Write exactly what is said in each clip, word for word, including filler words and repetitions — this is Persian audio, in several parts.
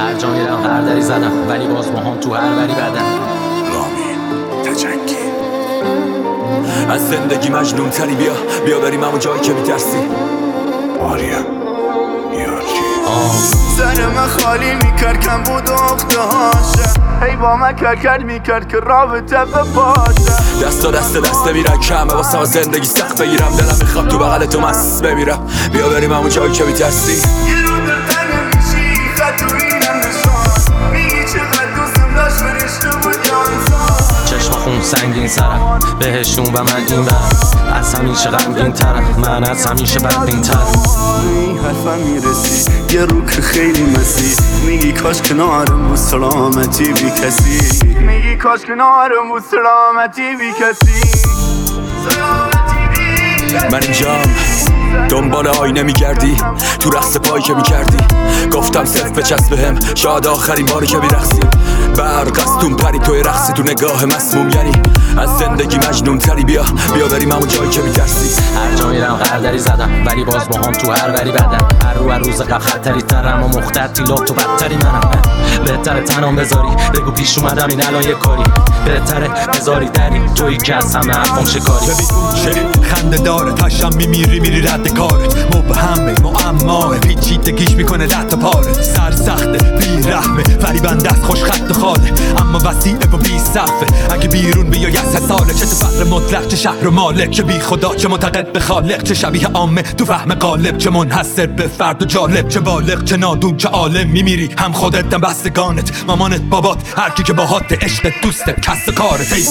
هر جا میرم هر دری زدم، ولی باز با هم تو هر بری بدم. رامین تجنگی از زندگی مجنون تری، بیا بیا بریم همون جایی که میترسی. آریا یارجی سر من خالی میکرد کم بود اخته هاشه، هی با من کرکر میکرد که رابطه بپاشه. دستا دست دست میرن کمه واسه زندگی سخت بگیرم، دلم میخواد تو بغل تو مست بمیرم. بیا بریم همون جایی که میترسی. یه رو دلتن نمیشی خط تو اینم نشان، میگی چقدر دوستم داشت فرشته بود یا انسان. چشم خون سنگین سرم بهشون و من این برم، از همیشه غمگین ترم، من از همیشه بدبین ترم. این حرفم میرسی یه رو که خیلی مسی، میگی کاش کنارم بود سلامتی بی کسی، میگی کاش کنارم بود سلامتی بی کسی، سلامتی بی کسی. من اینجام دنبال آینه میگردی، تو رقص پایی که میکردی گفتم صرف بچسب بهم، شاید آخرین باری که میرقصیم. برق از تون پری توی رقصی تو نگاه مسموم، یعنی از زندگی مجنون تری. بیا بیا بریم همون جایی که میترسی. هر جا میرم هر دری زدم، ولی باز با هم تو هر بری بدم. هر رو هر روز قبل خطری ترم و مختتی لاب تو بدتری منم. بهتره تنام بذاری بگو پیش اومدم این الان یه کاری، بهتره بذاری دری توی که از همه حرفم شکاری. ببین خنده داره تشم میمیری میری رد کارت، مبهمه معماه پیچیدگیش میکنه رد پارت. سر سخته بی رحمه فریبنده است خوش خط و خاله، اما وسیله و بی صفه. اگه بیرون بیای از ساله، چه تو فقر مطلق چه شهر و مالک، چه بی خدا چه معتقد به خالق، چه شبیه عامه تو فهم غالب، چه منحصر به فرد و جالب، چه بالغ چه نادون چه عالم. میمیری هم خودت هم بستگانت، مامانت بابات هر کی که باهات عشق دوست کس و کارت. ای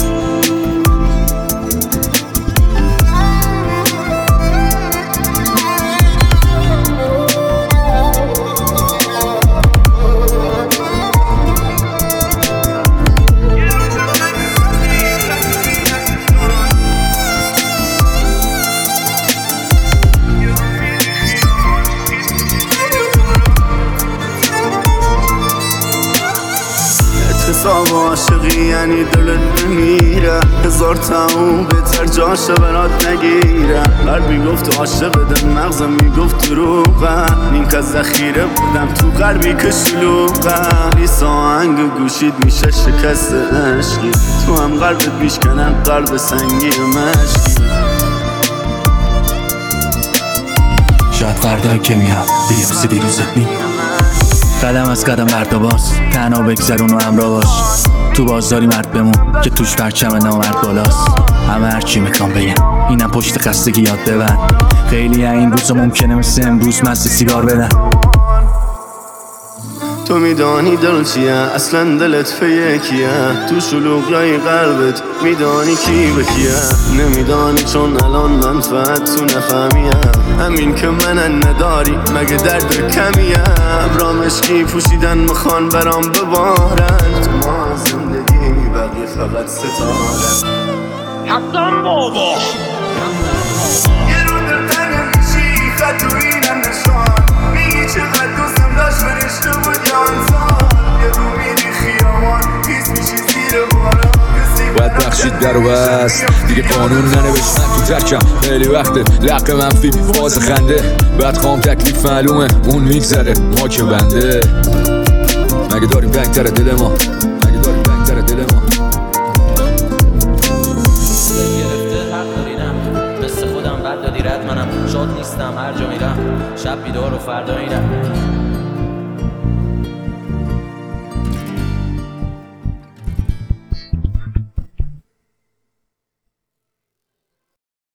حساب عاشقی یعنی دلت بمیره، هزار تموم بهتر جاشه برات نگیره. قلبی گفت عاشق دل مغزم میگفت دروغه، این که ذخیره بودم تو قلبی که شلوغه. بیست آهنگ گوشید میشه شکست عشقی، تو هم قلبت بیشکنم قلب سنگی مشکی. شاید فردایی که میام بیامسی دیروزت می قدم از قدم برداباز، تنها بگذرون و همراه باش. تو بازاری مرد بمون که توش پرچم نامرد بالاست. همه هرچی میخوام بگم اینم پشت خستگی یاد ببر. خیلی این روزا ممکنه مثل امروز مست سیگار بدن. تو میدانی دل چیه اصلا دلت فیکیه، تو شلوغی قلبت میدانی کی به کیه. نمیدانی چون الان منفعت تو نفهمیم، همین که من نداری مگه درد کمیه. ابرام عشقی پوشیدن میخوان برام ببارن، تو ما زندگی بقیه فقط ستاره. حتما بابا یه رو دلتن نمیشی خط تو اینم نشان، میگی چقدر دوستم داشت فرشته بود یا انسان. یه رو میری خیامان پیس میشی زیر باران، باید بخشید در و بست دیگه قانون ننوشتن تو ترکم. خیلی وقته لق منفی فاز خنده، بعد خام تکلیف معلومه اون میگذره ما که بنده. مگه داریم رنگ تر دل ما، مگه داریم رنگ تر دل ما. گرفته حق دارینم مثل خودم بد دادی رد، منم شاد نیستم هر جا میرم، شب بیدار و فردا اینم.